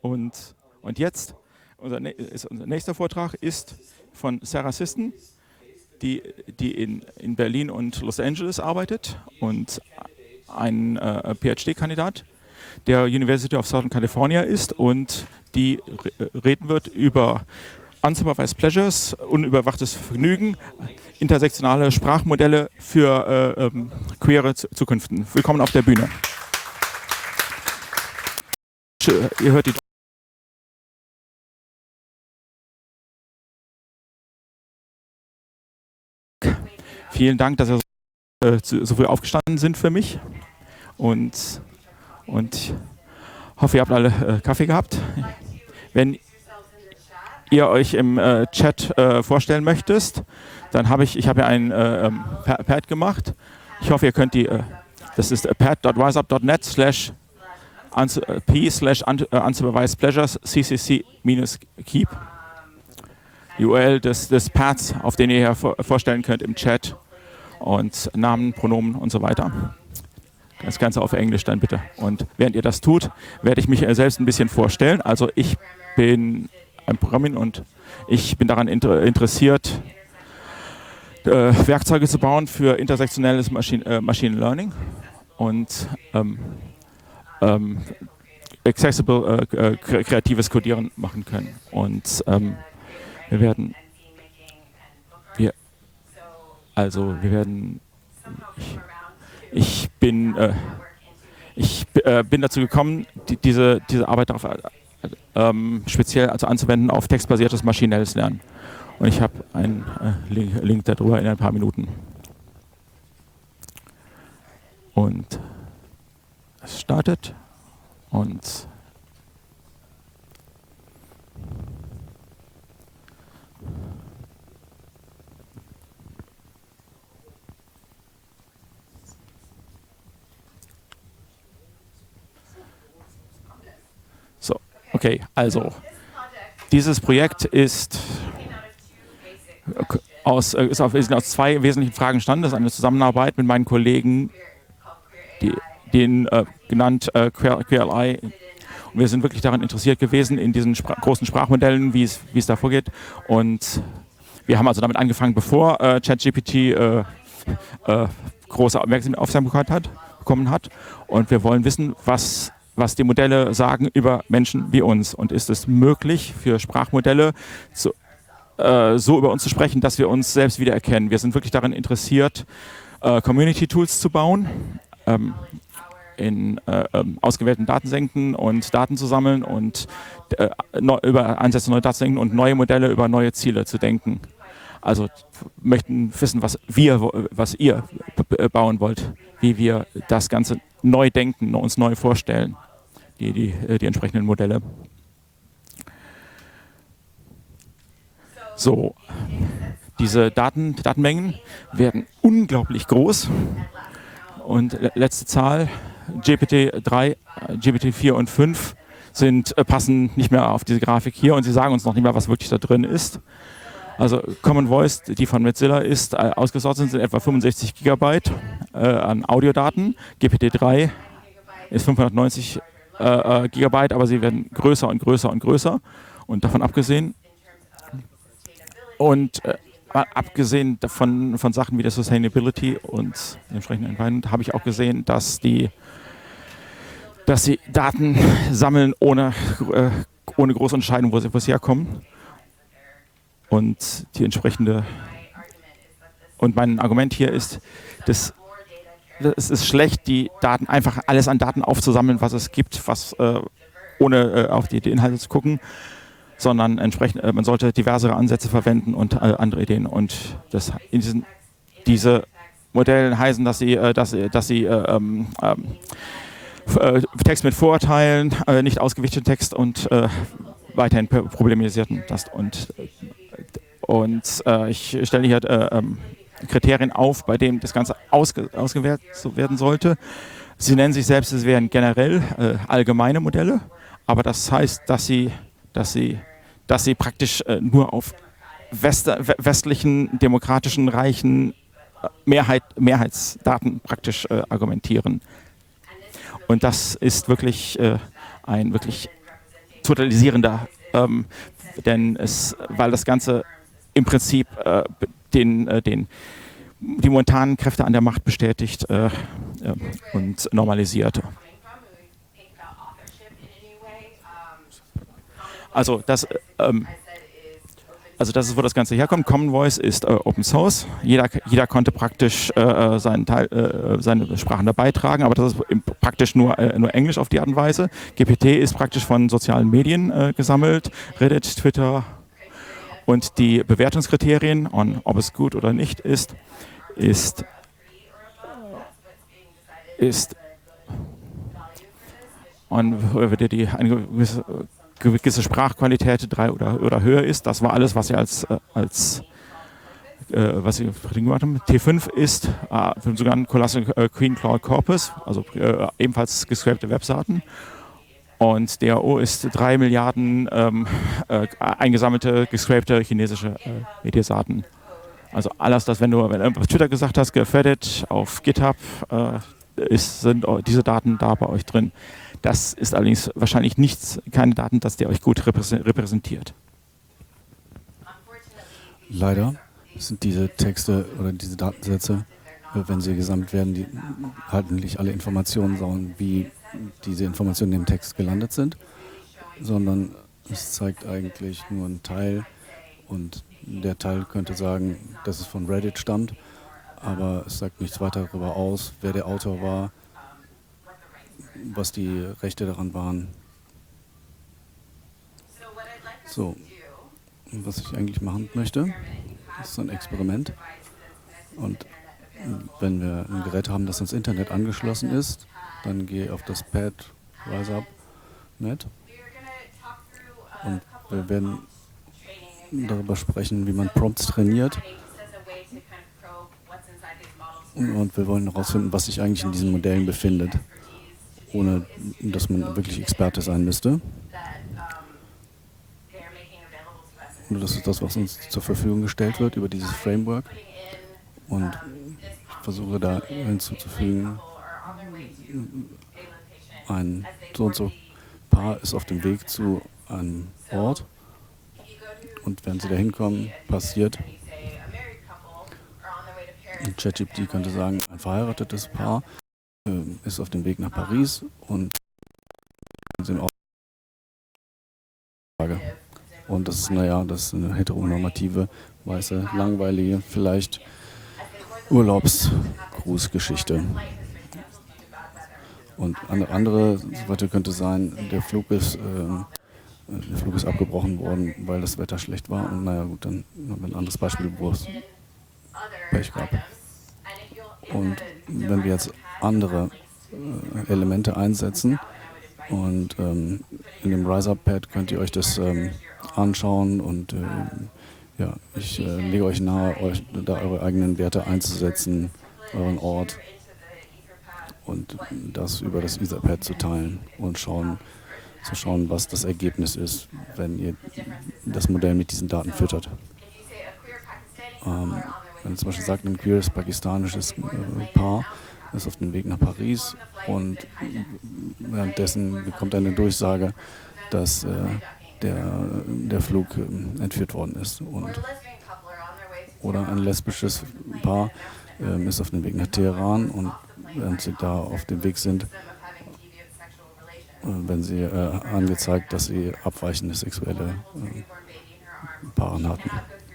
Und jetzt, unser nächster Vortrag ist von Sarah Sisson, die in Berlin und Los Angeles arbeitet und ein PhD-Kandidat der University of Southern California ist und die reden wird über Unsupervised Pleasures, unüberwachtes Vergnügen, intersektionale Sprachmodelle für queere Zukünften. Willkommen auf der Bühne. Ihr hört die Vielen Dank, dass ihr so früh aufgestanden sind für mich und hoffe, ihr habt alle Kaffee gehabt. Wenn ihr euch im Chat vorstellen möchtet, dann habe ich ja ein Pad gemacht. Ich hoffe, ihr könnt das ist pad.riseup.net/p/unsupervised pleasures ccc-keep. Die URL des Pads, auf den ihr hier vorstellen könnt im Chat und Namen, Pronomen und so weiter. Das Ganze auf Englisch dann bitte. Und während ihr das tut, werde ich mich selbst ein bisschen vorstellen. Also ich bin ein Programmierer und ich bin daran interessiert, Werkzeuge zu bauen für intersektionelles Machine Learning und accessible kreatives Codieren machen können. Und ich bin dazu gekommen, diese Arbeit darauf speziell anzuwenden auf textbasiertes maschinelles Lernen. Und ich habe einen Link darüber in ein paar Minuten. Und es startet und so, okay, also dieses Projekt ist aus zwei wesentlichen Fragen entstanden. Das ist eine Zusammenarbeit mit meinen Kollegen, genannt QLI. Und wir sind wirklich daran interessiert gewesen, in diesen großen Sprachmodellen, wie es da vorgeht. Und wir haben also damit angefangen, bevor ChatGPT große Aufmerksamkeit bekommen hat. Und wir wollen wissen, was die Modelle sagen über Menschen wie uns. Und ist es möglich für Sprachmodelle so über uns zu sprechen, dass wir uns selbst wiedererkennen? Wir sind wirklich daran interessiert, Community-Tools zu bauen, in ausgewählten Datensenken und Daten zu sammeln und über Ansätze neuer Datensenken und neue Modelle über neue Ziele zu denken. Also möchten wissen, was ihr bauen wollt, wie wir das Ganze neu denken, uns neu vorstellen, die entsprechenden Modelle. So, diese Datenmengen werden unglaublich groß und letzte Zahl, GPT-3, GPT-4 und 5 passen nicht mehr auf diese Grafik hier und sie sagen uns noch nicht mehr, was wirklich da drin ist. Also Common Voice, die von Mozilla ist, ausgesortet sind etwa 65 Gigabyte an Audiodaten. GPT-3 ist 590 Gigabyte, aber sie werden größer und größer und größer. Und davon abgesehen, abgesehen davon von Sachen wie der Sustainability und dem entsprechenden Environment, habe ich auch gesehen, dass sie Daten sammeln ohne große Unterscheidung, wo sie herkommen. Und die entsprechende und mein Argument hier ist, dass es ist schlecht, die Daten einfach alles an Daten aufzusammeln, was es gibt, ohne auf die Inhalte zu gucken, sondern entsprechend man sollte diversere Ansätze verwenden und andere Ideen. Und diese Modelle heißen, dass sie Text mit Vorurteilen, nicht ausgewichteten Text und weiterhin problemisierten Text und ich stelle hier Kriterien auf, bei denen das Ganze ausgewählt werden sollte. Sie nennen sich selbst, es wären generell allgemeine Modelle, aber das heißt, dass sie praktisch nur auf westlichen, demokratischen, reichen Mehrheitsdaten praktisch argumentieren. Und das ist wirklich ein wirklich totalisierender, weil das Ganze im Prinzip die momentanen Kräfte an der Macht bestätigt und normalisiert. Also das ist, wo das Ganze herkommt. Common Voice ist Open Source. Jeder konnte praktisch seine Sprachen da beitragen, aber das ist praktisch nur Englisch auf die Art und Weise. GPT ist praktisch von sozialen Medien gesammelt, Reddit, Twitter, und die Bewertungskriterien, ob es gut oder nicht ist und wird die eine gewisse Sprachqualität 3 oder höher ist. Das war alles, was sie was sie gemacht haben. T5 ist für den sogenannten Colossal Queen Cloud Corpus, also ebenfalls gescrapte Webseiten. Und DAO ist 3 Milliarden eingesammelte, gescrapte chinesische Mediaseiten. Also alles, wenn du auf Twitter gesagt hast, Reddit, auf GitHub, sind diese Daten da bei euch drin. Das ist allerdings wahrscheinlich keine Daten, dass der euch gut repräsentiert. Leider sind diese Texte oder diese Datensätze, wenn sie gesammelt werden, die halten nicht alle Informationen sagen, wie diese Informationen in dem Text gelandet sind, sondern es zeigt eigentlich nur einen Teil und der Teil könnte sagen, dass es von Reddit stammt, aber es sagt nichts weiter darüber aus, wer der Autor war, was die Rechte daran waren. So, was ich eigentlich machen möchte, ist so ein Experiment. Und wenn wir ein Gerät haben, das ans Internet angeschlossen ist, dann gehe ich auf das Pad RiseUp.net und wir werden darüber sprechen, wie man Prompts trainiert. Und wir wollen herausfinden, was sich eigentlich in diesen Modellen befindet, ohne dass man wirklich Experte sein müsste. Und das ist das, was uns zur Verfügung gestellt wird über dieses Framework. Und ich versuche da hinzuzufügen, ein so und so Paar ist auf dem Weg zu einem Ort. Und wenn sie da hinkommen, passiert. ChatGPT könnte sagen, ein verheiratetes Paar ist auf dem Weg nach Paris und sind auch und das ist, das ist eine heteronormative, weiße, langweilige, vielleicht Urlaubsgrußgeschichte. Und eine andere Seite könnte sein, der Flug ist abgebrochen worden, weil das Wetter schlecht war. Und gut, dann haben wir ein anderes Beispiel, wo es Pech gab. Und wenn wir jetzt andere Elemente einsetzen und in dem RiseUp-Pad könnt ihr euch das anschauen und ich lege euch nahe, da eure eigenen Werte einzusetzen, euren Ort und das über das Etherpad zu teilen und zu schauen, was das Ergebnis ist, wenn ihr das Modell mit diesen Daten füttert. Wenn ihr zum Beispiel sagt, ein queeres pakistanisches Paar ist auf dem Weg nach Paris und währenddessen bekommt er eine Durchsage, dass der Flug entführt worden ist. Oder ein lesbisches Paar ist auf dem Weg nach Teheran und während sie da auf dem Weg sind, wenn sie angezeigt, dass sie abweichende sexuelle Paaren hatten.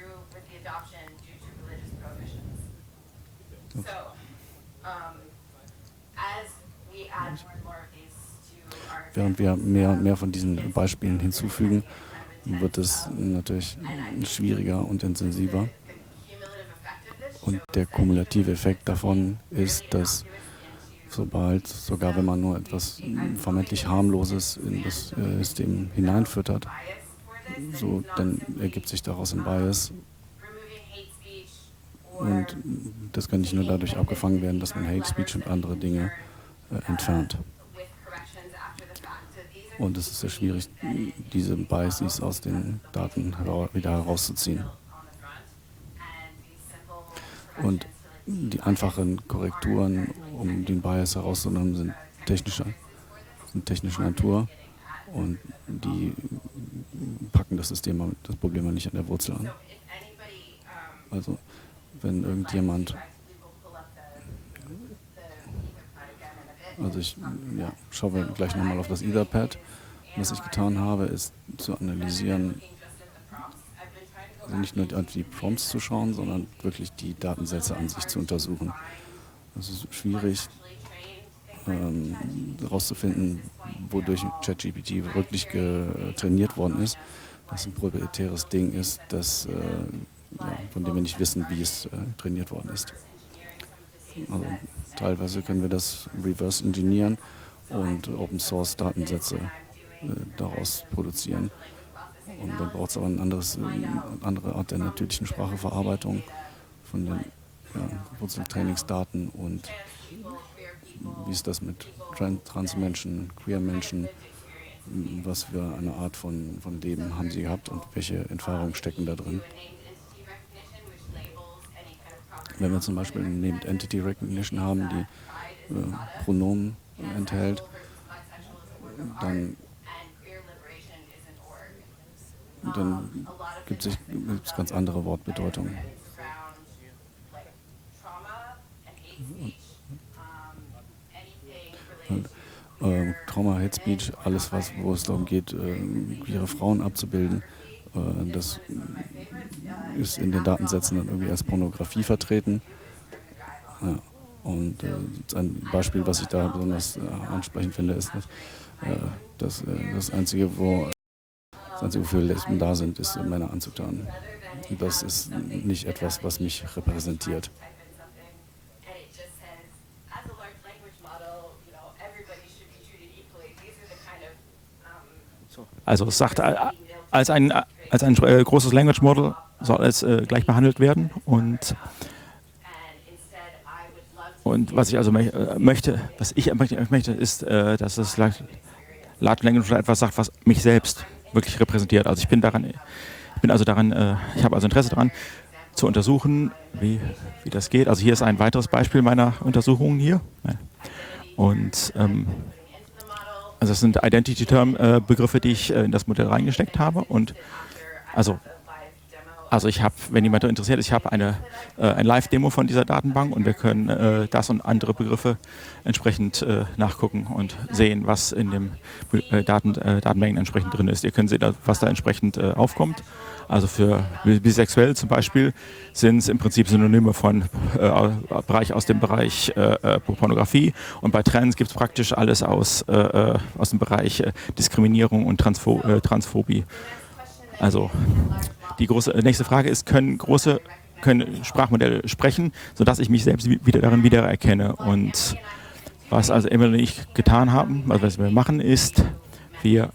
Während wir mehr und mehr von diesen Beispielen hinzufügen, wird es natürlich schwieriger und intensiver. Und der kumulative Effekt davon ist, dass sogar wenn man nur etwas vermeintlich Harmloses in das System hineinfüttert, dann ergibt sich daraus ein Bias. Und das kann nicht nur dadurch abgefangen werden, dass man Hate Speech und andere Dinge entfernt. Und es ist sehr schwierig, diese Biases aus den Daten wieder herauszuziehen. Und die einfachen Korrekturen, um den Bias herauszunehmen, sind technischer Natur. und die packen das System, das Problem nicht an der Wurzel an. Also wenn irgendjemand, also ich schaue gleich nochmal auf das Etherpad. Was ich getan habe, ist zu analysieren, also nicht nur auf die Prompts zu schauen, sondern wirklich die Datensätze an sich zu untersuchen. Es ist schwierig herauszufinden, wodurch ChatGPT wirklich trainiert worden ist. Dass ein proprietäres Ding ist, von dem wir nicht wissen, wie es trainiert worden ist. Also teilweise können wir das reverse engineeren und Open Source Datensätze daraus produzieren. Und dann braucht es aber eine andere Art der natürlichen Spracheverarbeitung von den Wurzeltrainingsdaten und wie ist das mit Transmenschen, Queer-Menschen, was für eine Art von Leben haben sie gehabt und welche Erfahrungen stecken da drin. Wenn wir zum Beispiel neben Entity Recognition haben, die Pronomen enthält, dann gibt es ganz andere Wortbedeutungen. Trauma, Hate Speech, alles, wo es darum geht, queere Frauen abzubilden, das ist in den Datensätzen dann irgendwie als Pornografie vertreten. Ja. Und ein Beispiel, was ich da besonders ansprechend finde, ist, dass das Einzige, wofür Lesben da sind, ist Männer anzutarnen. Und das ist nicht etwas, was mich repräsentiert. Also es sagt, als ein großes Language Model soll es gleich behandelt werden und was ich also möchte, ist, dass das Large Language Model etwas sagt, was mich selbst wirklich repräsentiert. Also ich habe also Interesse daran, zu untersuchen, wie das geht. Also hier ist ein weiteres Beispiel meiner Untersuchungen hier. Und also das sind Identity-Term-Begriffe, die ich in das Modell reingesteckt habe. Und also ich habe, wenn jemand interessiert ist, ich habe ein Live-Demo von dieser Datenbank und wir können das und andere Begriffe entsprechend nachgucken und sehen, was in den Datenmengen entsprechend drin ist. Ihr könnt sehen, was da entsprechend aufkommt. Also für bisexuell zum Beispiel sind es im Prinzip Synonyme von aus dem Bereich Pornografie, und bei Trans gibt es praktisch alles aus dem Bereich Diskriminierung und Transphobie. Also die nächste Frage ist, können Sprachmodelle sprechen, sodass ich mich selbst darin wiedererkenne. Und was also Emily und ich getan haben, also was wir machen, ist, wir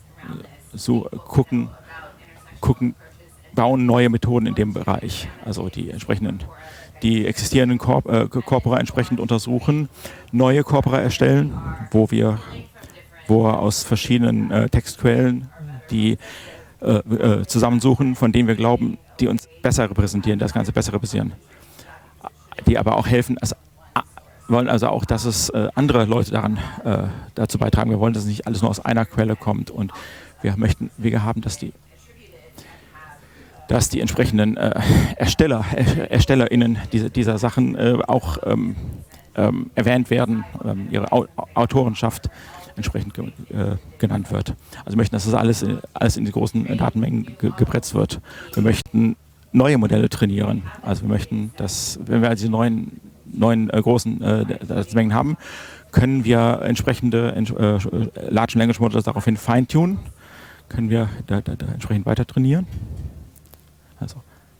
bauen neue Methoden in dem Bereich, also die existierenden Corpora entsprechend untersuchen, neue Corpora erstellen, wo wir aus verschiedenen Textquellen die zusammensuchen, von denen wir glauben, die uns besser repräsentieren, das Ganze besser repräsentieren. Die aber auch helfen, wollen also auch, dass es andere Leute dazu beitragen. Wir wollen, dass es nicht alles nur aus einer Quelle kommt, und wir möchten Wege haben, dass die entsprechenden ErstellerInnen dieser Sachen auch erwähnt werden, ihre Autorenschaft entsprechend genannt wird. Also wir möchten, dass das alles in die großen Datenmengen gepresst wird. Wir möchten neue Modelle trainieren. Also wir möchten, dass, wenn wir diese neuen großen Datenmengen haben, können wir entsprechende Large Language Models daraufhin feintunen, können wir da entsprechend weiter trainieren. Also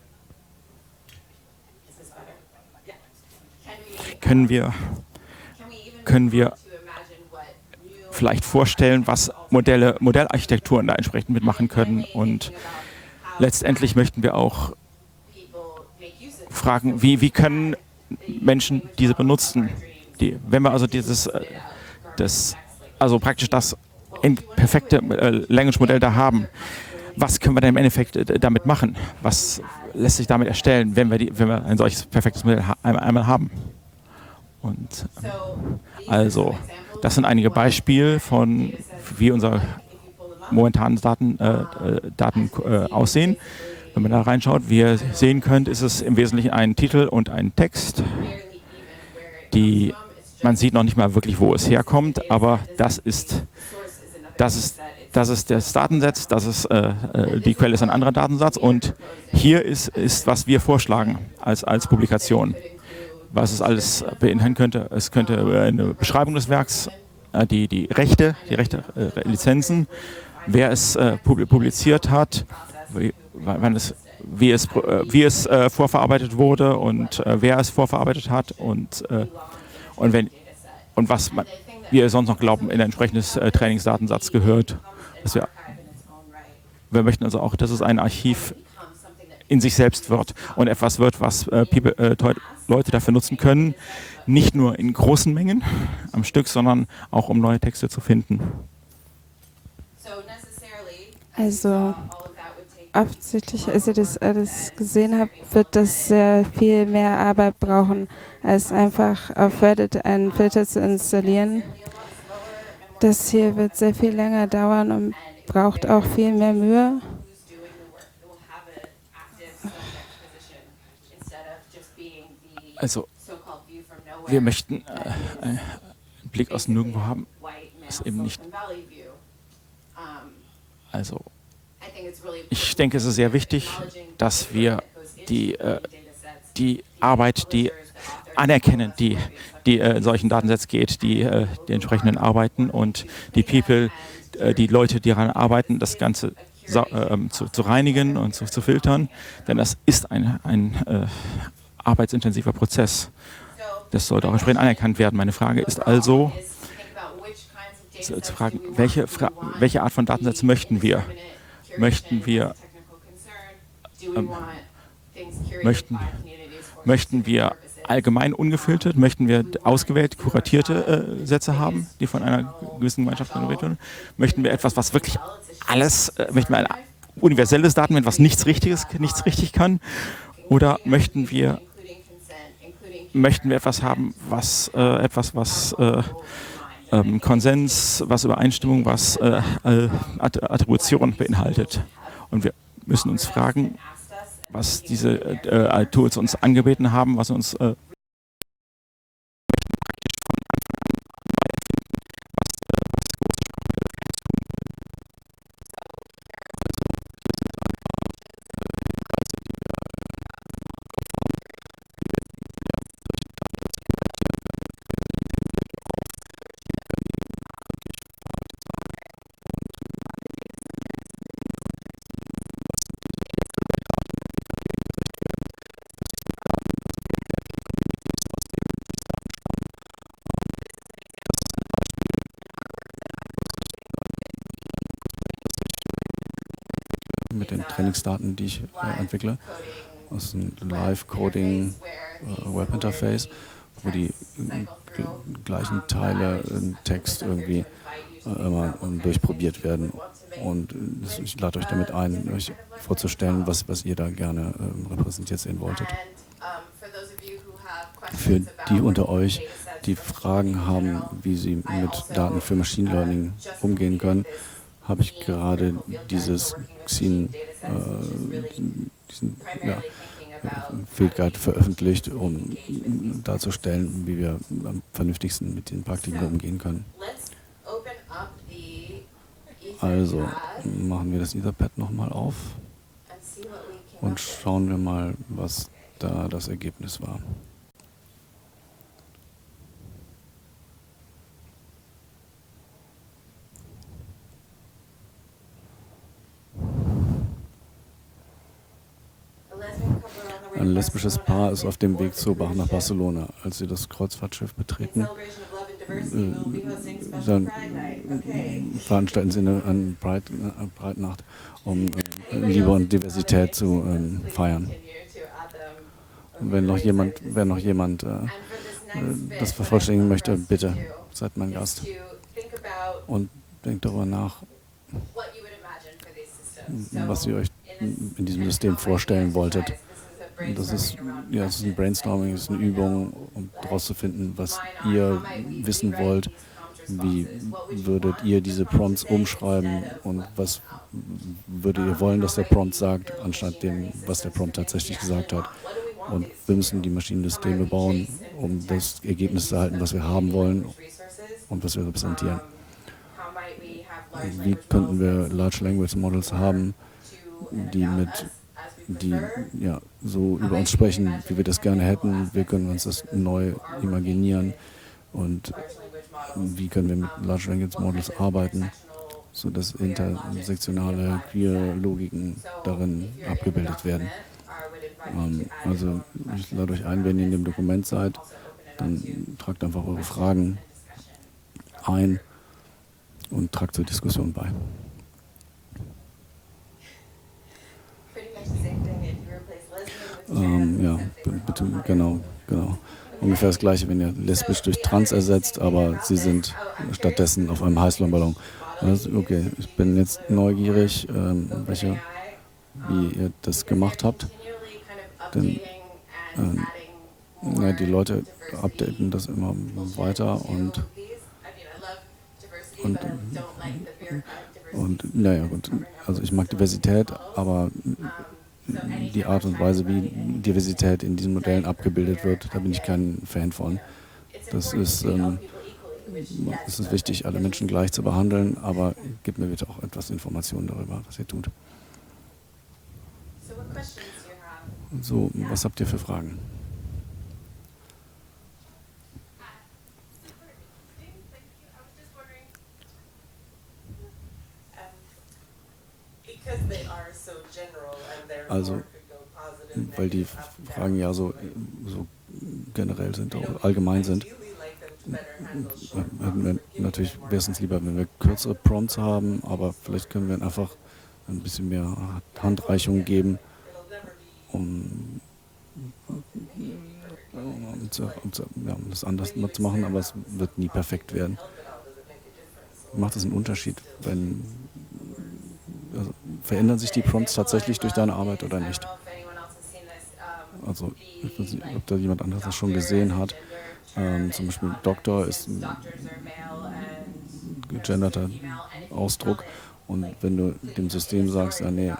können wir vielleicht vorstellen, was Modellarchitekturen da entsprechend mitmachen können, und letztendlich möchten wir auch fragen, wie können Menschen diese benutzen, wenn wir also praktisch das perfekte Language-Modell da haben, was können wir denn im Endeffekt damit machen? Was lässt sich damit erstellen, wenn wir ein solches perfektes Modell einmal haben? Und also das sind einige Beispiele von, wie unser momentanen Daten aussehen. Wenn man da reinschaut, wie ihr sehen könnt, ist es im Wesentlichen ein Titel und ein Text. Man sieht noch nicht mal wirklich, wo es herkommt, aber das ist das Datensatz, die Quelle ist ein anderer Datensatz und hier ist was wir vorschlagen als Publikation. Was es alles beinhalten könnte. Es könnte eine Beschreibung des Werks, die Rechte, Lizenzen, wer es publiziert hat, wie es vorverarbeitet wurde und wer es vorverarbeitet hat und was wir sonst noch glauben, in ein entsprechendes Trainingsdatensatz gehört. Wir möchten also auch, dass es ein Archiv in sich selbst wird und etwas wird, was Leute dafür nutzen können, nicht nur in großen Mengen am Stück, sondern auch um neue Texte zu finden. Also offensichtlich, als ihr das alles gesehen habt, wird das sehr viel mehr Arbeit brauchen, als einfach auf Reddit einen Filter zu installieren. Das hier wird sehr viel länger dauern und braucht auch viel mehr Mühe. Also, wir möchten einen Blick aus Nirgendwo haben, ist eben nicht. Also, ich denke, es ist sehr wichtig, dass wir die Arbeit, die anerkennen, die in solchen Datensätzen geht, die entsprechenden Arbeiten und die Leute, die daran arbeiten, das Ganze zu reinigen und zu filtern, denn das ist ein arbeitsintensiver Prozess. Das sollte auch entsprechend anerkannt werden. Meine Frage ist also, zu fragen, welche Art von Datensätze möchten wir? Möchten wir allgemein ungefiltert? Möchten wir ausgewählt kuratierte Sätze haben, die von einer gewissen Gemeinschaft generiert werden? Möchten wir etwas, was wirklich möchten wir ein universelles Datenmensch, was nichts richtig kann? Oder möchten wir etwas haben, was Konsens, was Übereinstimmung, was Attribution beinhaltet? Und wir müssen uns fragen, was diese Tools uns angebeten haben, was uns mit den Trainingsdaten, die ich entwickle, aus einem Live-Coding Webinterface, wo die gleichen Teile im Text irgendwie immer durchprobiert werden. Und ich lade euch damit ein, euch vorzustellen, was ihr da gerne repräsentiert sehen wolltet. Für die unter euch, die Fragen haben, wie sie mit Daten für Machine Learning umgehen können, habe ich gerade dieses diesen Field Guide veröffentlicht, um darzustellen, wie wir am vernünftigsten mit den Praktiken umgehen können. Also machen wir das Etherpad nochmal auf und schauen wir mal, was da das Ergebnis war. Ein lesbisches Paar ist auf dem Weg zur Bar nach Barcelona. Als sie das Kreuzfahrtschiff betreten, dann veranstalten sie eine Pride-Nacht, um Liebe und Diversität zu feiern. Und wenn noch jemand das vervollständigen möchte, bitte, seid mein Gast. Und denkt darüber nach, was ihr euch in diesem System vorstellen wolltet. Das ist ein Brainstorming, das ist eine Übung, um herauszufinden, was ihr wissen wollt, wie würdet ihr diese Prompts umschreiben und was würdet ihr wollen, dass der Prompt sagt, anstatt dem, was der Prompt tatsächlich gesagt hat. Und wir müssen die Maschinensysteme bauen, um das Ergebnis zu erhalten, was wir haben wollen und was wir repräsentieren. Wie könnten wir Large Language Models haben, die ja, so über uns sprechen, wie wir das gerne hätten. Wir können uns das neu imaginieren und wie können wir mit Large Language Models arbeiten, sodass intersektionale Queer-Logiken darin abgebildet werden. Also ich lade euch ein, wenn ihr in dem Dokument seid, dann tragt einfach eure Fragen ein und tragt zur Diskussion bei. Ja, bitte, genau. Ungefähr das Gleiche, wenn ihr lesbisch durch trans ersetzt, aber sie sind stattdessen auf einem Heißluftballon. Also, okay, ich bin jetzt neugierig, wie ihr das gemacht habt. Denn ja, die Leute updaten das immer weiter und naja gut, also ich mag Diversität, aber die Art und Weise, wie Diversität in diesen Modellen abgebildet wird, da bin ich kein Fan von. Es ist wichtig, alle Menschen gleich zu behandeln, aber gebt mir bitte auch etwas Informationen darüber, was ihr tut. So, was habt ihr für Fragen? Also, weil die Fragen ja so generell sind, allgemein sind, natürlich wäre es uns lieber, wenn wir kürzere Prompts haben, aber vielleicht können wir einfach ein bisschen mehr Handreichung geben, um das anders zu machen, aber es wird nie perfekt werden. Macht es einen Unterschied, verändern sich die Prompts tatsächlich durch deine Arbeit oder nicht? Also, ich weiß nicht, ob da jemand anderes das schon gesehen hat. Zum Beispiel Doktor ist ein gegenderter Ausdruck und wenn du dem System sagst,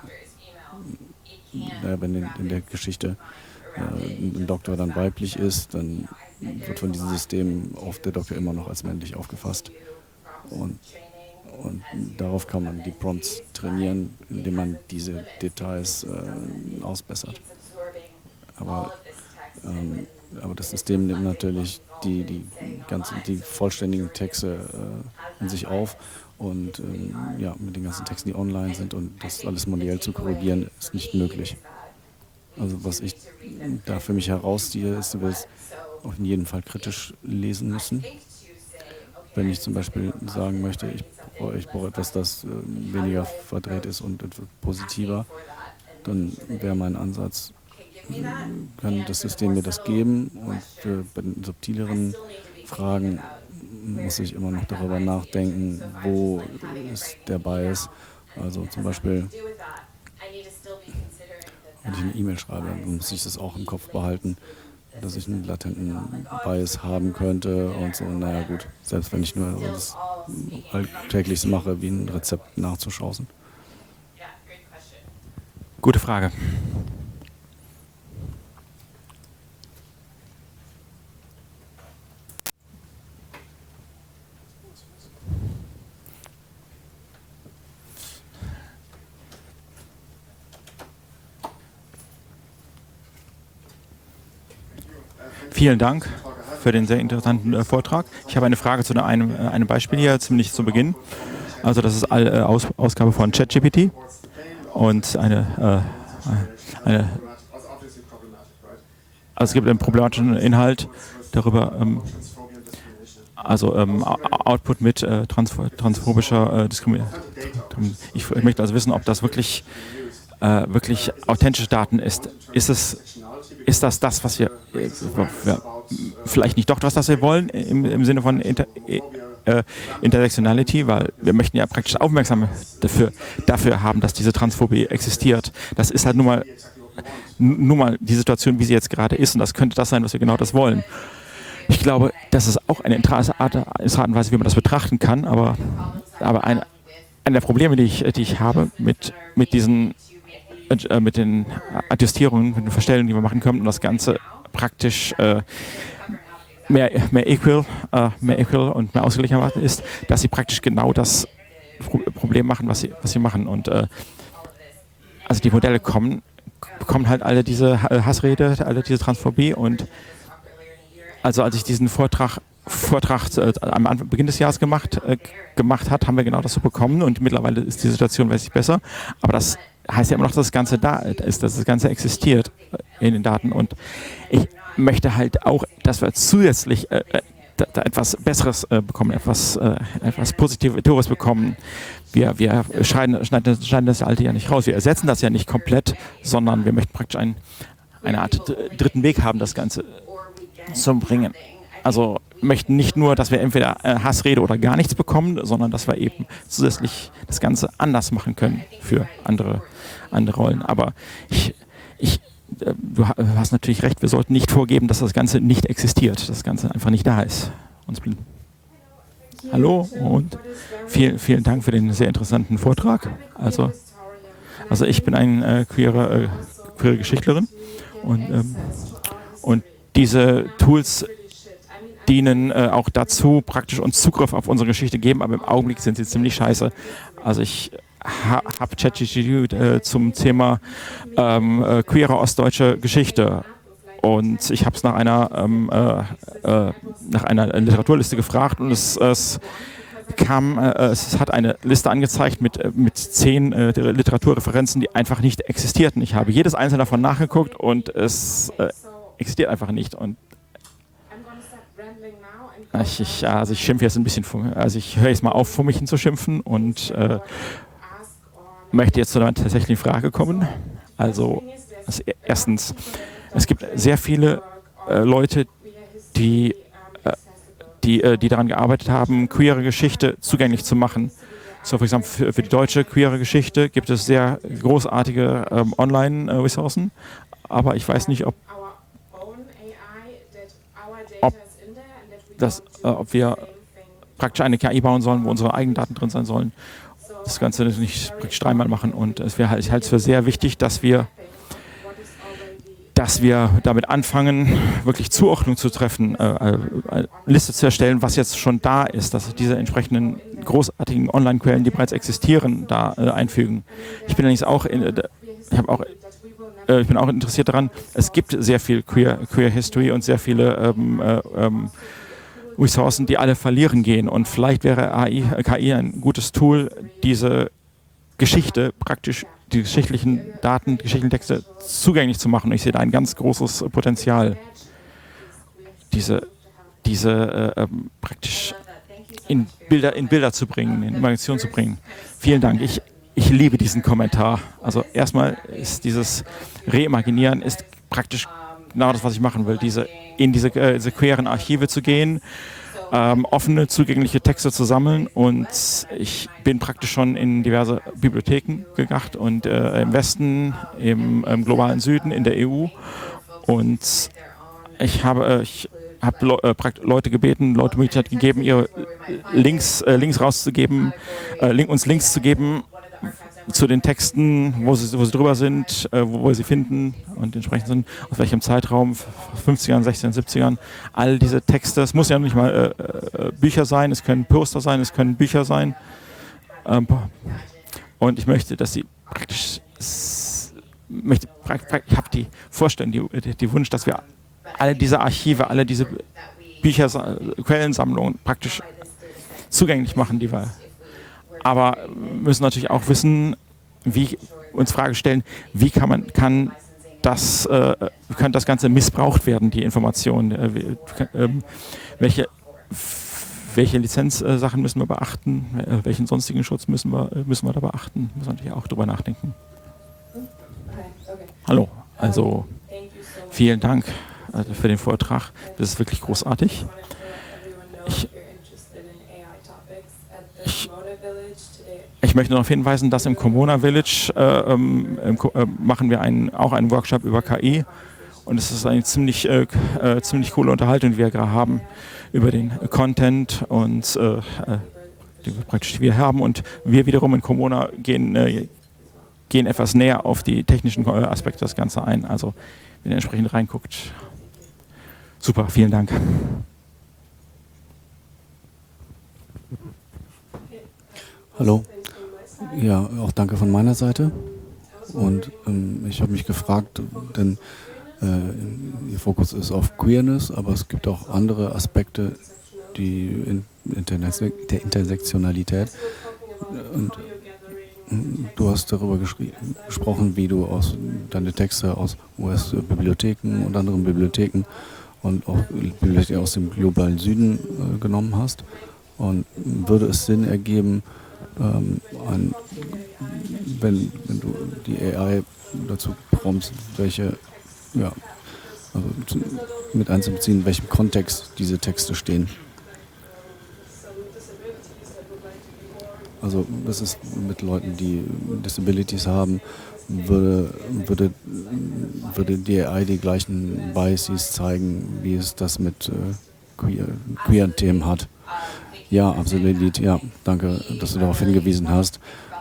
wenn in der Geschichte ein Doktor dann weiblich ist, dann wird von diesem System oft der Doktor immer noch als männlich aufgefasst. Und darauf kann man die Prompts trainieren, indem man diese Details ausbessert. Aber das System nimmt natürlich die vollständigen Texte in sich auf und mit den ganzen Texten, die online sind und das alles manuell zu korrigieren, ist nicht möglich. Also was ich da für mich herausziehe, ist, du willst auf jeden Fall kritisch lesen müssen. Wenn ich zum Beispiel sagen möchte, ich brauche etwas, das weniger verdreht ist und etwas positiver, dann wäre mein Ansatz, kann das System mir das geben und bei den subtileren Fragen muss ich immer noch darüber nachdenken, wo ist der Bias. Also zum Beispiel, wenn ich eine E-Mail schreibe, dann muss ich das auch im Kopf behalten, dass ich einen latenten Bias haben könnte und so. Naja gut, selbst wenn ich nur das Alltägliches mache, wie ein Rezept nachzuschausen. Gute Frage. Vielen Dank für den sehr interessanten Vortrag. Ich habe eine Frage zu einem Beispiel hier, ziemlich zu Beginn. Also das ist Ausgabe von ChatGPT und also es gibt einen problematischen Inhalt darüber, Output mit transphobischer Diskriminierung. Ich möchte also wissen, ob das wirklich authentische Daten ist. Ist das, was wir vielleicht nicht doch das wir wollen im Sinne von Intersektionality, weil wir möchten ja praktisch aufmerksam dafür haben, dass diese Transphobie existiert. Das ist halt nur mal die Situation, wie sie jetzt gerade ist, und das könnte das sein, was wir genau das wollen. Ich glaube, das ist auch eine interessante Art und Weise, wie man das betrachten kann, aber eine der Probleme, die ich habe mit diesen mit den Adjustierungen, mit den Verstellungen, die wir machen können, um das Ganze praktisch mehr equal und mehr ausgeglichen ist, dass sie praktisch genau das Problem machen, was sie machen. Und also die Modelle bekommen halt alle diese Hassrede, alle diese Transphobie. Und also als ich diesen Vortrag am Beginn des Jahres gemacht hat, haben wir genau das so bekommen. Und mittlerweile ist die Situation wesentlich besser. Aber das heißt ja immer noch, dass das Ganze da ist, dass das Ganze existiert in den Daten. Und ich möchte halt auch, dass wir zusätzlich da etwas Besseres bekommen, etwas Positives bekommen. Wir schneiden das Alte ja nicht raus. Wir ersetzen das ja nicht komplett, sondern wir möchten praktisch eine Art dritten Weg haben, das Ganze zu bringen. Also möchten nicht nur, dass wir entweder Hassrede oder gar nichts bekommen, sondern dass wir eben zusätzlich das Ganze anders machen können für andere Rollen. Aber du hast natürlich recht, wir sollten nicht vorgeben, dass das Ganze nicht existiert, dass das Ganze einfach nicht da ist. Hallo und vielen Dank für den sehr interessanten Vortrag. Also ich bin eine queere Geschichtlerin und diese Tools dienen auch dazu, praktisch uns Zugriff auf unsere Geschichte geben, aber im Augenblick sind sie ziemlich scheiße. Also ich habe ChatGPT zum Thema queere ostdeutsche Geschichte und ich habe es nach einer Literaturliste gefragt und es hat eine Liste angezeigt mit 10 Literaturreferenzen, die einfach nicht existierten. Ich habe jedes einzelne davon nachgeguckt und es existiert einfach nicht. Und ich schimpfe jetzt ein bisschen, ich höre jetzt mal auf, vor mich hin zu schimpfen und möchte jetzt zu einer tatsächlichen Frage kommen. Also erstens, es gibt sehr viele Leute, die daran gearbeitet haben, queere Geschichte zugänglich zu machen. So, für Beispiel für die deutsche queere Geschichte gibt es sehr großartige Online-Ressourcen, aber ich weiß nicht, ob wir praktisch eine KI bauen sollen, wo unsere eigenen Daten drin sein sollen. Das Ganze nicht praktisch dreimal machen. Und ich halte es für sehr wichtig, dass wir damit anfangen, wirklich Zuordnung zu treffen, eine Liste zu erstellen, was jetzt schon da ist, dass diese entsprechenden großartigen Online-Quellen, die bereits existieren, da einfügen. Ich bin allerdings auch ich bin auch interessiert daran, es gibt sehr viel Queer History und sehr viele Ressourcen, die alle verlieren gehen. Und vielleicht wäre KI ein gutes Tool, diese Geschichte praktisch, die geschichtlichen Daten, die geschichtlichen Texte zugänglich zu machen. Und ich sehe da ein ganz großes Potenzial, diese praktisch in Bilder zu bringen, in Informationen zu bringen. Vielen Dank. Ich liebe diesen Kommentar. Also erstmal ist dieses Reimaginieren ist praktisch genau das, was ich machen will, in diese queeren Archive zu gehen, offene, zugängliche Texte zu sammeln, und ich bin praktisch schon in diverse Bibliotheken gegangen und im Westen, im globalen Süden, in der EU, und ich habe Leute gebeten, Leute Möglichkeit gegeben, ihre Links rauszugeben, uns Links zu geben zu den Texten, wo sie drüber sind, wo wir sie finden und entsprechend sind, aus welchem Zeitraum, 50ern, 60ern, 70ern, all diese Texte. Es muss ja nicht mal Bücher sein, es können Poster sein, es können Bücher sein. Und ich möchte, dass sie praktisch, ich habe die Vorstellung, die Wunsch, dass wir alle diese Archive, alle diese Bücher, Quellensammlungen praktisch zugänglich machen, die wir. Aber wir müssen natürlich auch wissen, uns Frage stellen, wie kann das Ganze missbraucht werden, die Informationen, welche Lizenzsachen müssen wir beachten, welchen sonstigen Schutz müssen wir da beachten, müssen wir natürlich auch drüber nachdenken. Hallo, also vielen Dank für den Vortrag, das ist wirklich großartig. Ich möchte darauf hinweisen, dass im Komona Village machen wir auch einen Workshop über KI, Und es ist eine ziemlich coole Unterhaltung, die wir gerade haben über den Content und die wir haben. Und wir wiederum in Komona gehen etwas näher auf die technischen Aspekte des Ganzen ein. Also wenn ihr entsprechend reinguckt. Super, vielen Dank. Hallo. Ja, auch danke von meiner Seite. Und ich habe mich gefragt, denn Ihr Fokus ist auf Queerness, aber es gibt auch andere Aspekte, die der Intersektionalität. Und du hast darüber gesprochen, wie du deine Texte aus US-Bibliotheken und anderen Bibliotheken und auch Bibliotheken aus dem globalen Süden genommen hast. Und würde es Sinn ergeben, wenn du die AI dazu promptst, mit einzubeziehen, in welchem Kontext diese Texte stehen? Also das ist mit Leuten, die Disabilities haben, würde die AI die gleichen Biases zeigen, wie es das mit queeren Themen hat. Ja, absolut. Ja, danke, dass du darauf hingewiesen hast.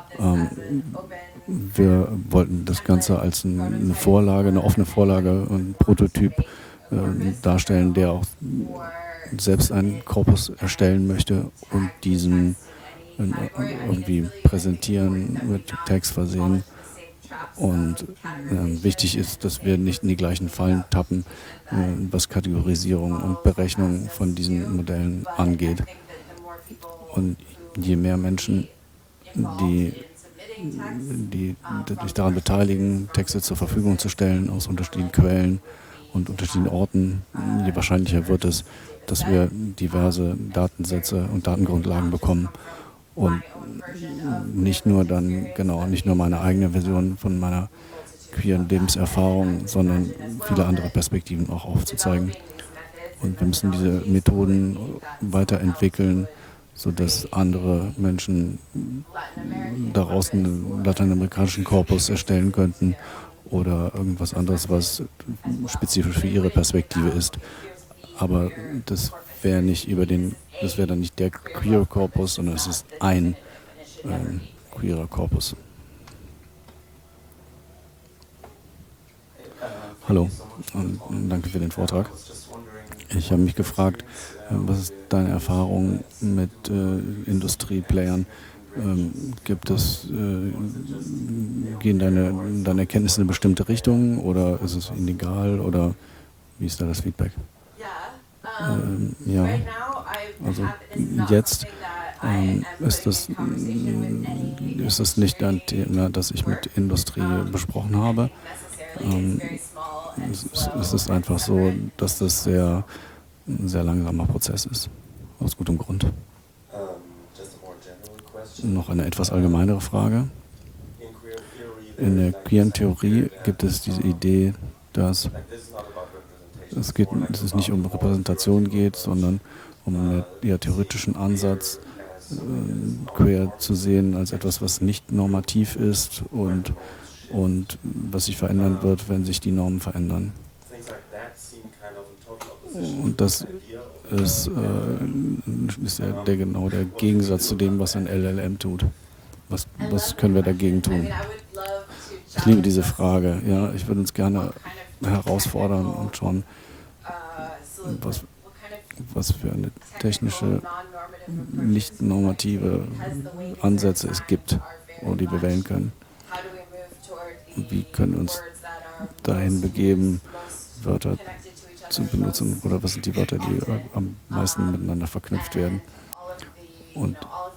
Wir wollten das Ganze als eine Vorlage, eine offene Vorlage, ein Prototyp darstellen, der auch selbst einen Korpus erstellen möchte und diesen irgendwie präsentieren, mit Text versehen. Und wichtig ist, dass wir nicht in die gleichen Fallen tappen, was Kategorisierung und Berechnung von diesen Modellen angeht. Und je mehr Menschen, die sich daran beteiligen, Texte zur Verfügung zu stellen aus unterschiedlichen Quellen und unterschiedlichen Orten, je wahrscheinlicher wird es, dass wir diverse Datensätze und Datengrundlagen bekommen und nicht nur meine eigene Version von meiner queeren Lebenserfahrung, sondern viele andere Perspektiven auch aufzuzeigen. Und wir müssen diese Methoden weiterentwickeln, sodass andere Menschen daraus einen lateinamerikanischen Korpus erstellen könnten oder irgendwas anderes, was spezifisch für ihre Perspektive ist. Aber das wäre dann nicht der queere Korpus, sondern es ist ein queerer Korpus. Hallo und danke für den Vortrag. Ich habe mich gefragt, was ist deine Erfahrung mit Industrieplayern? Gehen deine Erkenntnisse in eine bestimmte Richtung oder ist es ihnen egal oder wie ist da das Feedback? Ja, also jetzt ist das nicht ein Thema, das ich mit Industrie besprochen habe. Es ist einfach so, dass das ein sehr langsamer Prozess ist, aus gutem Grund. Noch eine etwas allgemeinere Frage. In der queeren Theorie gibt es diese Idee, dass es nicht um Repräsentation geht, sondern um einen theoretischen Ansatz, queer zu sehen als etwas, was nicht normativ ist und was sich verändern wird, wenn sich die Normen verändern. Und das ist ja genau der Gegensatz zu dem, was ein LLM tut. Was können wir dagegen tun? Ich liebe diese Frage. Ja, ich würde uns gerne herausfordern und schauen, was für eine technische, nicht normative Ansätze es gibt, die wir wählen können. Und wie können wir uns dahin begeben, Wörter zu benutzen, oder was sind die Wörter, die am meisten miteinander verknüpft werden. Und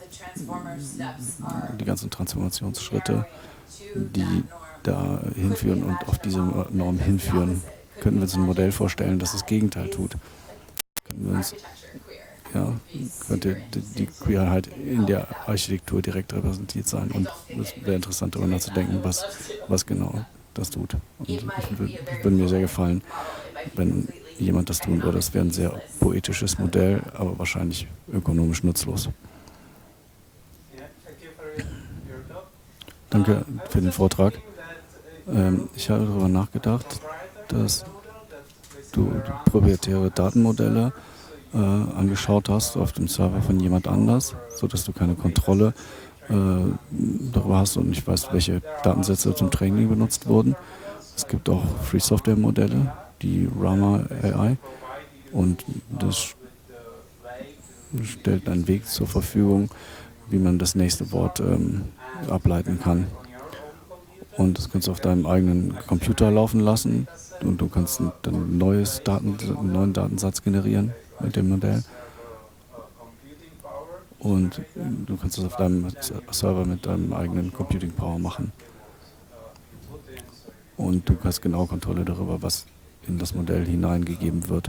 die ganzen Transformationsschritte, die da hinführen und auf diese Norm hinführen, können wir uns ein Modell vorstellen, das das Gegenteil tut. Könnte die Queerheit in der Architektur direkt repräsentiert sein. Und es wäre interessant, darüber nachzudenken, was genau das tut. Und es würde mir sehr gefallen, wenn jemand das tun würde. Das wäre ein sehr poetisches Modell, aber wahrscheinlich ökonomisch nutzlos. Danke für den Vortrag. Ich habe darüber nachgedacht, dass du proprietäre Datenmodelle angeschaut hast auf dem Server von jemand anders, sodass du keine Kontrolle darüber hast und nicht weißt, welche Datensätze zum Training benutzt wurden. Es gibt auch Free-Software-Modelle, die Rama AI, und das stellt einen Weg zur Verfügung, wie man das nächste Wort ableiten kann. Und das kannst du auf deinem eigenen Computer laufen lassen und du kannst dann einen neuen Datensatz generieren mit dem Modell. Und du kannst das auf deinem Server mit deinem eigenen Computing Power machen. Und du hast genau Kontrolle darüber, was in das Modell hineingegeben wird.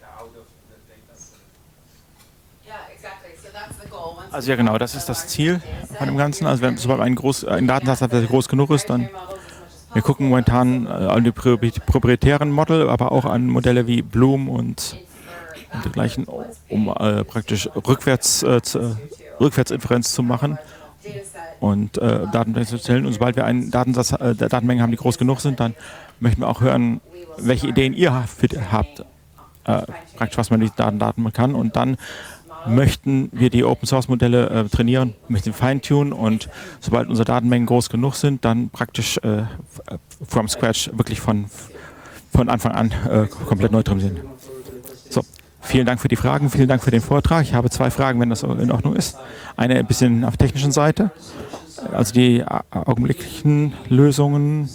Also ja genau, das ist das Ziel von dem Ganzen. Also sobald ein Datensatz hat, der groß genug ist, dann wir gucken momentan an die proprietären Modelle, aber auch an Modelle wie Bloom und dergleichen, um praktisch Rückwärtsinferenz zu machen und Datenmengen zu zählen. Und sobald wir einen Datenmengen haben, die groß genug sind, dann möchten wir auch hören, welche Ideen ihr habt, praktisch was man mit diesen Daten kann. Und dann möchten wir die Open-Source-Modelle trainieren, möchten feintunen, und sobald unsere Datenmengen groß genug sind, dann praktisch from scratch, wirklich von Anfang an komplett neu trainieren. So, vielen Dank für die Fragen, vielen Dank für den Vortrag. Ich habe 2 Fragen, wenn das in Ordnung ist. Eine ein bisschen auf der technischen Seite, also die augenblicklichen Lösungen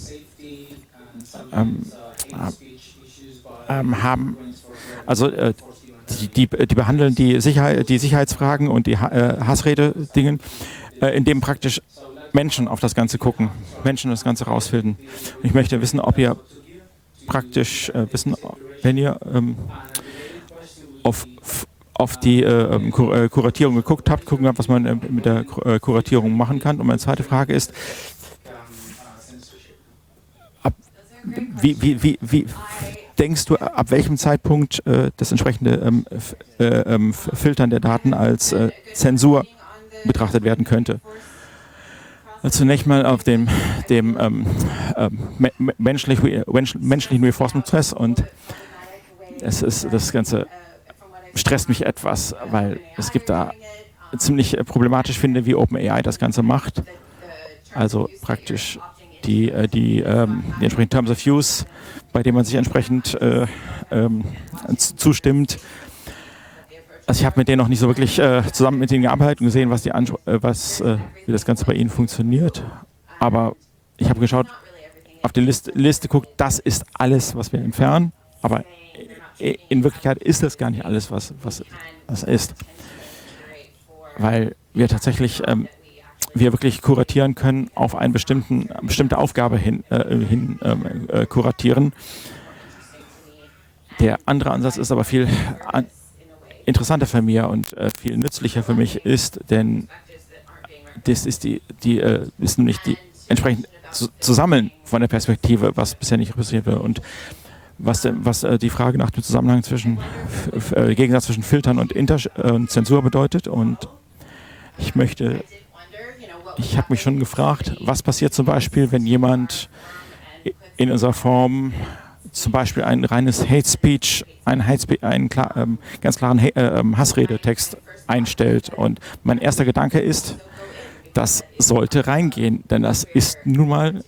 haben, also die behandeln die Sicherheitsfragen und die Hassrede-Dingen, indem praktisch Menschen auf das Ganze gucken, Menschen das Ganze rausfinden. Ich möchte wissen, ob ihr praktisch wenn ihr auf die Kuratierung geguckt habt, gucken habt, was man mit der Kuratierung machen kann. Und meine zweite Frage ist, wie denkst du, ab welchem Zeitpunkt das entsprechende Filtern der Daten als Zensur betrachtet werden könnte? Zunächst mal auf dem menschlichen Reinforcement-Prozess, und das Ganze stresst mich etwas, weil es gibt da ziemlich problematisch finde, wie OpenAI das Ganze macht. Also praktisch die entsprechenden Terms of Use, bei denen man sich entsprechend zustimmt. Also ich habe mit denen noch nicht so wirklich zusammen mit denen gearbeitet und gesehen, wie das Ganze bei ihnen funktioniert. Aber ich habe geschaut, auf die Liste geguckt, das ist alles, was wir entfernen. Aber in Wirklichkeit ist das gar nicht alles, was ist. Weil wir tatsächlich wir wirklich kuratieren können, auf eine bestimmte Aufgabe hin kuratieren. Der andere Ansatz ist aber viel interessanter für mich und viel nützlicher für mich denn das ist ist nämlich die entsprechend zu sammeln von der Perspektive, was bisher nicht passiert wird, und was die Frage nach dem Zusammenhang Gegensatz zwischen Filtern und Zensur bedeutet. Und ich habe mich schon gefragt, was passiert zum Beispiel, wenn jemand in unserer Form zum Beispiel ein reines Hate Speech, einen ganz klaren Hassredetext einstellt. Und mein erster Gedanke ist, das sollte reingehen, denn das ist nun mal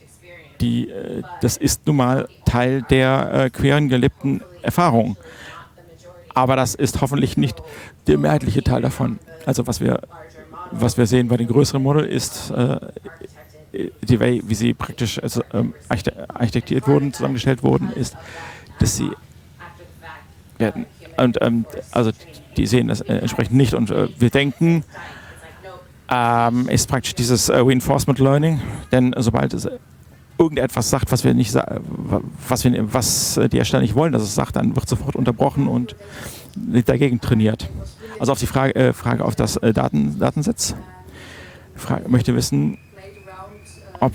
Teil der queeren gelebten Erfahrung. Aber das ist hoffentlich nicht der mehrheitliche Teil davon. Also was wir sehen bei den größeren Modellen ist die Way, wie sie praktisch architektiert wurden, zusammengestellt wurden, ist, dass sie werden. Und also die sehen das entsprechend nicht. Und wir denken, ist praktisch dieses Reinforcement Learning, denn sobald es irgendetwas sagt, was die Ersteller nicht wollen, dass es sagt, dann wird sofort unterbrochen und dagegen trainiert. Also auf die Frage auf das Datensatz. Ich möchte wissen, ob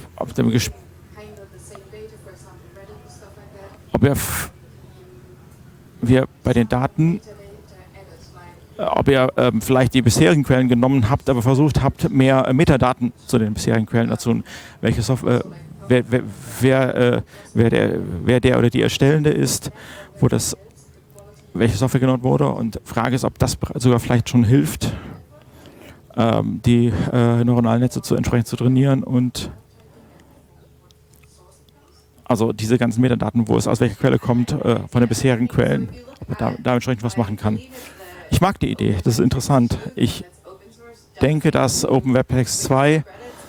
wir bei den Daten, ob ihr vielleicht die bisherigen Quellen genommen habt, aber versucht habt, mehr Metadaten zu den bisherigen Quellen dazu. Welche Software, wer der oder die Erstellende ist, wo das welche Software genutzt wurde, und Frage ist, ob das sogar vielleicht schon hilft, die neuronalen Netze entsprechend zu trainieren und also diese ganzen Metadaten, wo es aus welcher Quelle kommt, von den bisherigen Quellen, ob man da entsprechend was machen kann. Ich mag die Idee, das ist interessant. Ich denke, dass OpenWebText 2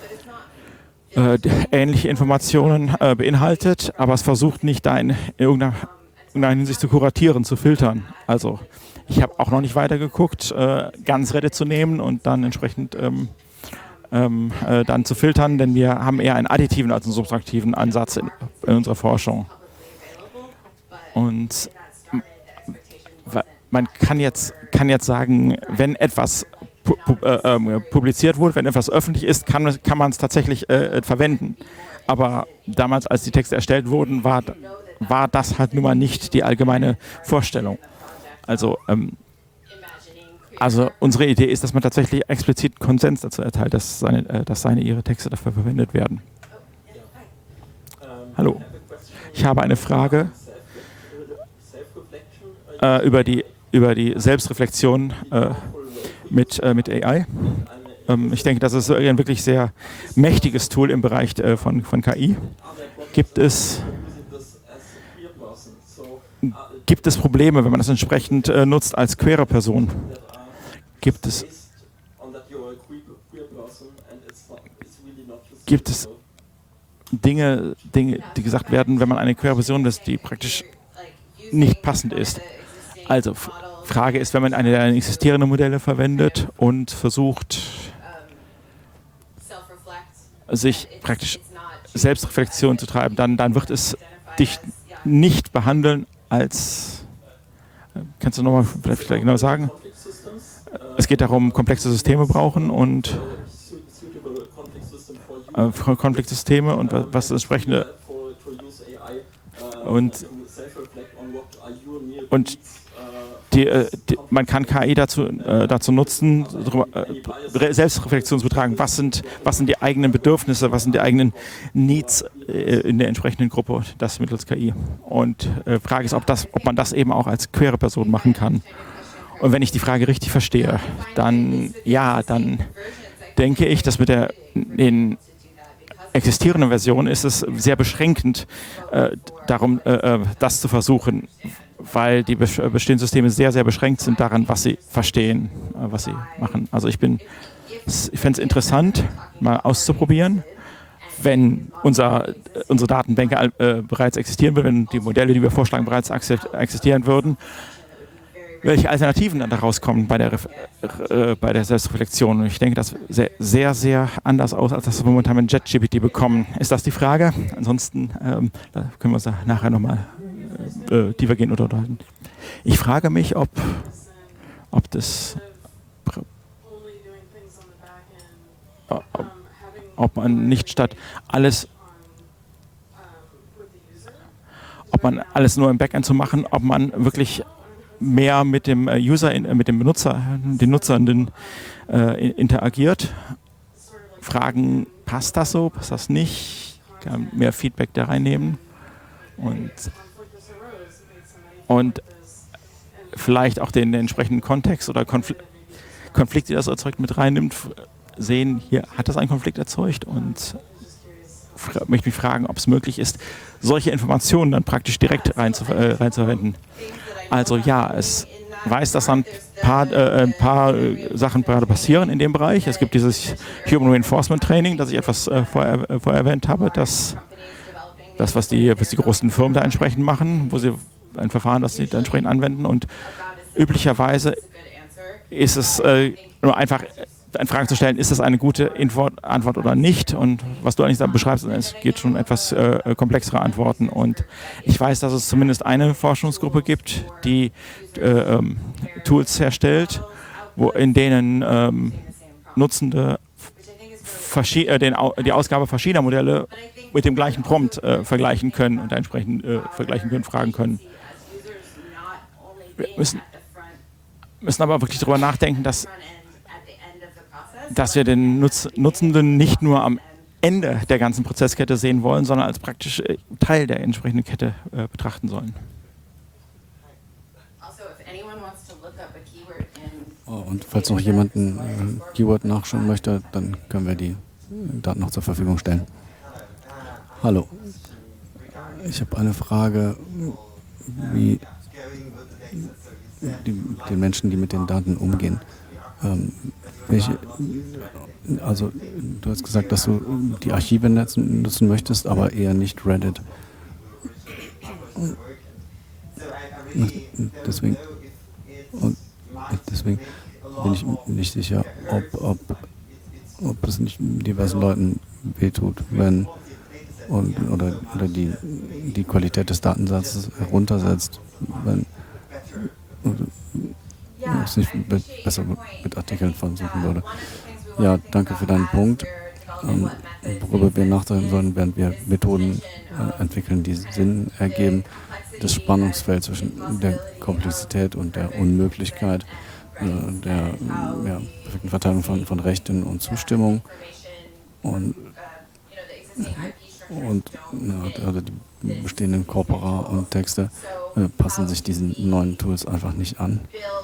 ähnliche Informationen beinhaltet, aber es versucht nicht, da in irgendeiner Hinsicht zu kuratieren, zu filtern. Also ich habe auch noch nicht weitergeguckt, ganz Reddit zu nehmen und dann entsprechend dann zu filtern, denn wir haben eher einen additiven als einen subtraktiven Ansatz in unserer Forschung. Und man kann jetzt sagen, wenn etwas publiziert wurde, wenn etwas öffentlich ist, kann man es tatsächlich verwenden. Aber damals, als die Texte erstellt wurden, war das halt nun mal nicht die allgemeine Vorstellung. Also unsere Idee ist, dass man tatsächlich explizit Konsens dazu erteilt, dass ihre Texte dafür verwendet werden. Hallo, ich habe eine Frage über die Selbstreflexion mit AI. Ich denke, das ist ein wirklich sehr mächtiges Tool im Bereich von KI. Gibt es Probleme, wenn man das entsprechend nutzt als queere Person? Gibt es Dinge, die gesagt werden, wenn man eine queere Person ist, die praktisch nicht passend ist? Also Frage ist, wenn man eine existierende Modelle verwendet und versucht, sich praktisch Selbstreflexion zu treiben, dann wird es dich nicht behandeln als, kannst du nochmal vielleicht genau sagen? Es geht darum, komplexe Systeme brauchen und Konfliktsysteme und was das entsprechende und man kann KI dazu nutzen, Selbstreflexion zu betreiben. Was sind die eigenen Bedürfnisse, was sind die eigenen Needs in der entsprechenden Gruppe, das mittels KI. Und Frage ist, ob man das eben auch als queere Person machen kann. Und wenn ich die Frage richtig verstehe, dann denke ich, dass mit den existierenden Versionen ist es sehr beschränkend, darum das zu versuchen, weil die bestehenden Systeme sehr, sehr beschränkt sind daran, was sie verstehen, was sie machen. Also ich fände es interessant, mal auszuprobieren, wenn unsere Datenbänke bereits existieren würden, wenn die Modelle, die wir vorschlagen, bereits existieren würden, welche Alternativen dann daraus kommen bei der Selbstreflexion. Und ich denke, das sieht sehr, sehr anders aus, als das wir momentan mit JetGPT bekommen. Ist das die Frage? Ansonsten da können wir uns da nachher nochmal divergent unterhalten. Ich frage mich, ob man nicht statt ob man alles nur im Backend zu machen, ob man wirklich mehr mit dem mit dem Benutzer, den Nutzenden interagiert. Fragen, passt das so, passt das nicht? Kann mehr Feedback da reinnehmen und vielleicht auch den entsprechenden Kontext oder Konflikt, die das erzeugt, mit reinnimmt, sehen, hier hat das einen Konflikt erzeugt und möchte mich fragen, ob es möglich ist, solche Informationen dann praktisch direkt reinzuverwenden. Also ja, es weiß, dass ein paar Sachen gerade passieren in dem Bereich. Es gibt dieses Human Reinforcement Training, das ich etwas vorher erwähnt habe, das was die großen Firmen da entsprechend machen, wo sie ein Verfahren, das sie da entsprechend anwenden. Und üblicherweise ist es nur einfach eine Frage zu stellen, ist das eine gute Antwort oder nicht? Und was du eigentlich da beschreibst, es geht schon etwas komplexere Antworten. Und ich weiß, dass es zumindest eine Forschungsgruppe gibt, die Tools herstellt, in denen Nutzende die Ausgabe verschiedener Modelle mit dem gleichen Prompt vergleichen können und entsprechend vergleichen können, fragen können. Wir müssen aber wirklich darüber nachdenken, dass wir den Nutzenden nicht nur am Ende der ganzen Prozesskette sehen wollen, sondern als praktisch Teil der entsprechenden Kette betrachten sollen. Und falls noch jemand ein Keyword nachschauen möchte, dann können wir die Daten noch zur Verfügung stellen. Hallo, ich habe eine Frage, wie die Menschen, die mit den Daten umgehen. Also du hast gesagt, dass du die Archive nutzen möchtest, aber eher nicht Reddit. Deswegen bin ich nicht sicher, ob es nicht diversen Leuten wehtut, wenn oder die Qualität des Datensatzes heruntersetzt, wenn es nicht besser mit Artikeln versuchen würde. Ja, danke für deinen Punkt. Worüber wir nachdenken sollen, während wir Methoden entwickeln, die Sinn ergeben, das Spannungsfeld zwischen der Komplexität und der Unmöglichkeit der perfekten Verteilung von Rechten und Zustimmung und also die bestehenden Corpora und Texte passen sich diesen neuen Tools einfach nicht an.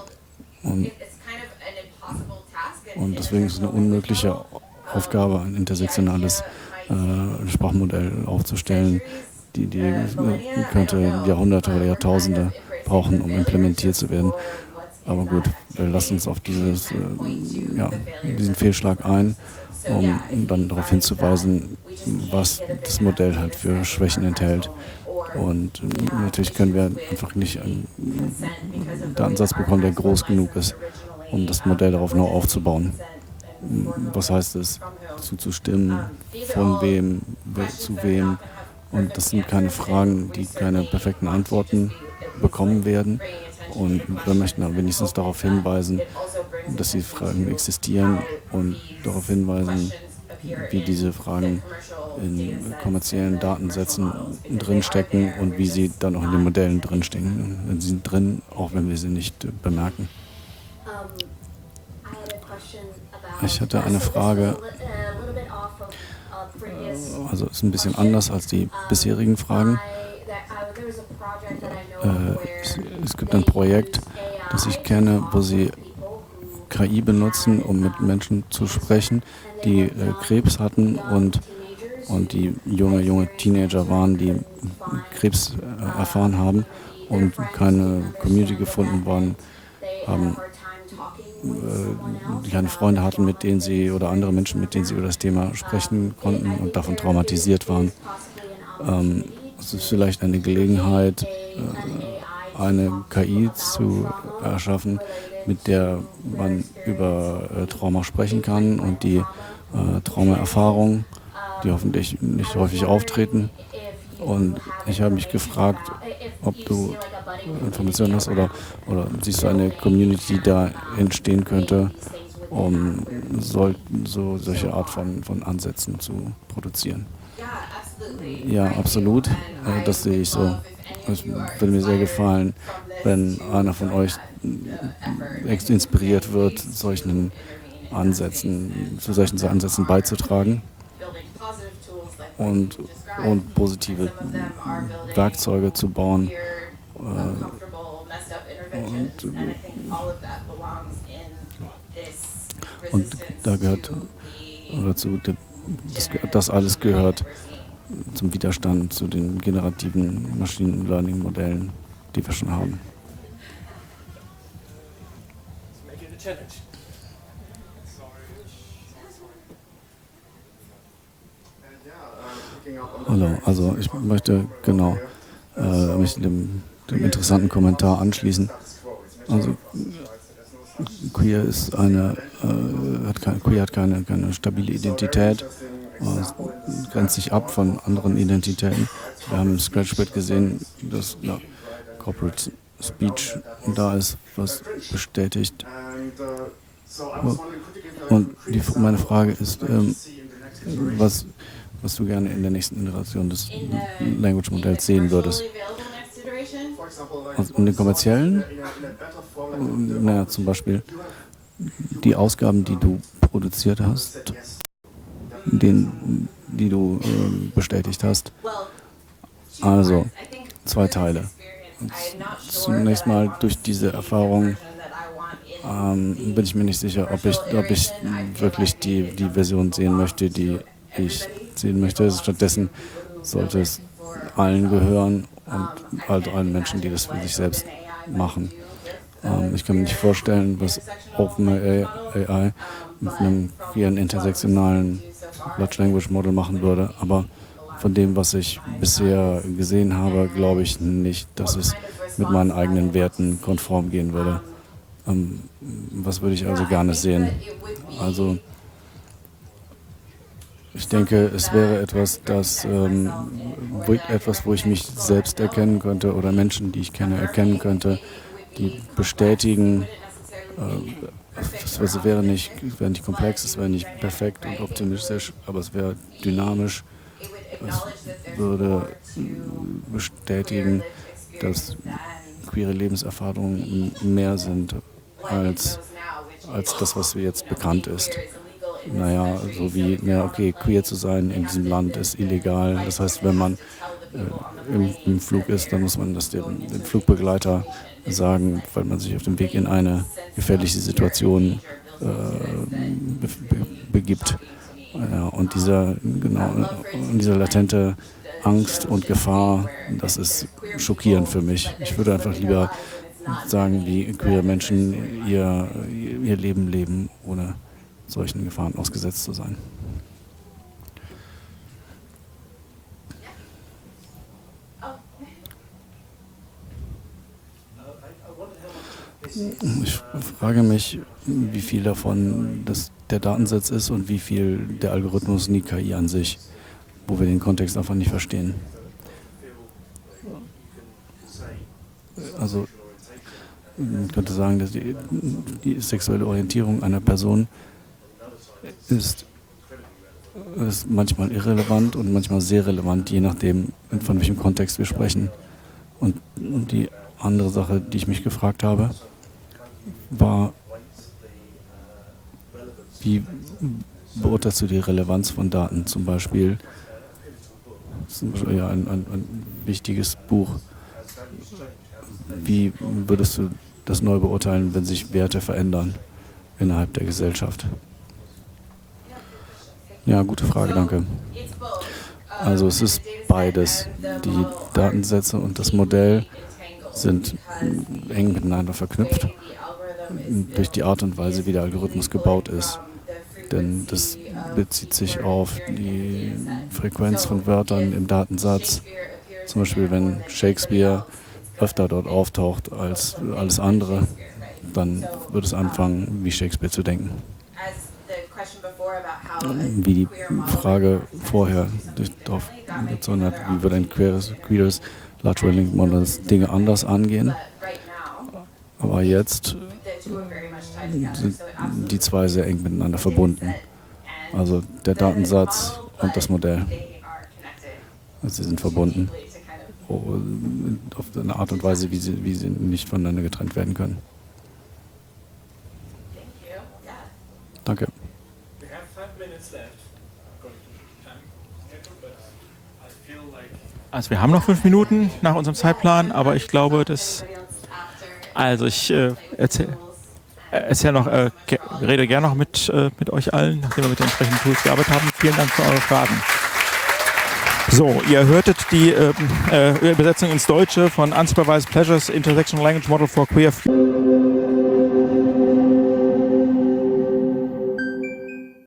Und deswegen ist es eine unmögliche Aufgabe, ein intersektionales Sprachmodell aufzustellen, die könnte Jahrhunderte oder Jahrtausende brauchen, um implementiert zu werden. Aber gut, wir lassen uns auf diesen Fehlschlag ein, um dann darauf hinzuweisen, was das Modell halt für Schwächen enthält. Und natürlich können wir einfach nicht einen Datensatz bekommen, der groß genug ist, um das Modell darauf noch aufzubauen. Was heißt es? Zuzustimmen, von wem, zu wem. Und das sind keine Fragen, die keine perfekten Antworten bekommen werden. Und wir möchten aber wenigstens darauf hinweisen, dass die Fragen existieren und darauf hinweisen, wie diese Fragen in kommerziellen Datensätzen drinstecken und wie sie dann auch in den Modellen drinstecken. Sie sind drin, auch wenn wir sie nicht bemerken. Ich hatte eine Frage, also ist ein bisschen anders als die bisherigen Fragen. Es gibt ein Projekt, das ich kenne, wo sie KI benutzen, um mit Menschen zu sprechen, die Krebs hatten und die junge Teenager waren, die Krebs erfahren haben und keine Community gefunden worden haben, keine Freunde hatten, mit denen sie oder andere Menschen, mit denen sie über das Thema sprechen konnten und davon traumatisiert waren. Es ist vielleicht eine Gelegenheit, eine KI zu erschaffen, mit der man über Trauma sprechen kann und die Traumaerfahrungen, die hoffentlich nicht häufig auftreten. Und ich habe mich gefragt, ob du Informationen hast oder siehst du eine Community, die da entstehen könnte, um solche Art von Ansätzen zu produzieren. Ja, absolut. Das sehe ich so. Es würde mir sehr gefallen, wenn einer von euch inspiriert wird, zu solchen Ansätzen beizutragen und positive Werkzeuge zu bauen. Und da gehört dazu, das alles gehört zum Widerstand zu den generativen Machine Learning Modellen, die wir schon haben. Hallo, also ich möchte mich dem interessanten Kommentar anschließen. Also Queer hat keine stabile Identität, grenzt sich ab von anderen Identitäten. Wir haben im Scratchpad gesehen, dass Corporate Speech da ist, was bestätigt. Und meine Frage ist, was du gerne in der nächsten Iteration des Language-Modells sehen würdest. Also in den kommerziellen, zum Beispiel die Ausgaben, die du produziert hast, die du bestätigt hast. Also 2 Teile. Zunächst mal durch diese Erfahrung bin ich mir nicht sicher, ob ich wirklich die Version sehen möchte, die ich sehen möchte. Stattdessen sollte es allen gehören und halt allen Menschen, die das für sich selbst machen. Ich kann mir nicht vorstellen, was OpenAI mit einem vielen intersektionalen Large Language Model machen würde, aber von dem, was ich bisher gesehen habe, glaube ich nicht, dass es mit meinen eigenen Werten konform gehen würde. Was würde ich also gerne sehen? Also ich denke, es wäre etwas, wo ich mich selbst erkennen könnte oder Menschen, die ich kenne, erkennen könnte, die bestätigen, es wäre nicht komplex, es wäre nicht perfekt und optimistisch, aber es wäre dynamisch. Es würde bestätigen, dass queere Lebenserfahrungen mehr sind als das, was jetzt bekannt ist. Naja, so wie, okay, queer zu sein in diesem Land ist illegal. Das heißt, wenn man im Flug ist, dann muss man das dem Flugbegleiter sagen, weil man sich auf dem Weg in eine gefährliche Situation begibt. Ja, und diese latente Angst und Gefahr, das ist schockierend für mich. Ich würde einfach lieber sagen, wie queere Menschen ihr Leben leben, ohne solchen Gefahren ausgesetzt zu sein. Ich frage mich, wie viel davon der Datensatz ist und wie viel der Algorithmus und die KI an sich, wo wir den Kontext einfach nicht verstehen. Also man könnte sagen, dass die sexuelle Orientierung einer Person ist manchmal irrelevant und manchmal sehr relevant, je nachdem, von welchem Kontext wir sprechen. Und die andere Sache, die ich mich gefragt habe, war, wie beurteilst du die Relevanz von Daten? Zum Beispiel ja, ein wichtiges Buch. Wie würdest du das neu beurteilen, wenn sich Werte verändern innerhalb der Gesellschaft? Ja, gute Frage, danke. Also es ist beides. Die Datensätze und das Modell sind eng miteinander verknüpft durch die Art und Weise, wie der Algorithmus gebaut ist. Denn das bezieht sich auf die Frequenz von Wörtern im Datensatz. Zum Beispiel, wenn Shakespeare öfter dort auftaucht als alles andere, dann wird es anfangen, wie Shakespeare zu denken. Wie die Frage vorher darauf bezogen hat, wie wird ein queeres Large Language Model Dinge anders angehen. Aber jetzt sind die zwei sehr eng miteinander verbunden. Also der Datensatz und das Modell. Also sie sind verbunden. Auf eine Art und Weise, wie sie nicht voneinander getrennt werden können. Danke. Also wir haben noch 5 Minuten nach unserem Zeitplan, aber ich glaube, ich erzähle noch, rede gerne noch mit euch allen, nachdem wir mit den entsprechenden Tools gearbeitet haben. Vielen Dank für eure Fragen. So, ihr hörtet die Übersetzung ins Deutsche von Unsupervised Pleasures, Intersectional Language Model for Queer